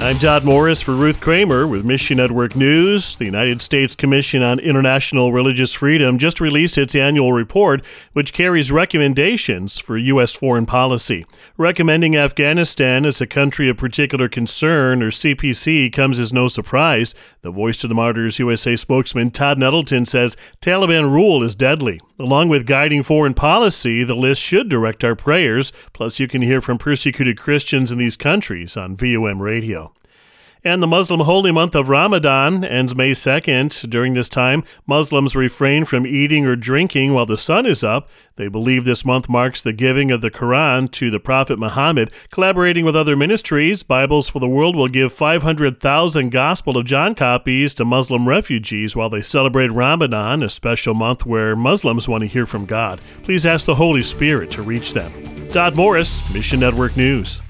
I'm Todd Morris for Ruth Kramer with Mission Network News. The United States Commission on International Religious Freedom just released its annual report, which carries recommendations for U.S. foreign policy. Recommending Afghanistan as a country of particular concern, or CPC, comes as no surprise. The Voice to the Martyrs USA spokesman Todd Nettleton says Taliban rule is deadly. Along with guiding foreign policy, the list should direct our prayers. Plus, you can hear from persecuted Christians in these countries on VOM Radio. And the Muslim holy month of Ramadan ends May 2nd. During this time, Muslims refrain from eating or drinking while the sun is up. They believe this month marks the giving of the Quran to the Prophet Muhammad. Collaborating with other ministries, Bibles for the World will give 500,000 Gospel of John copies to Muslim refugees while they celebrate Ramadan, a special month where Muslims want to hear from God. Please ask the Holy Spirit to reach them. Todd Morris, Mission Network News.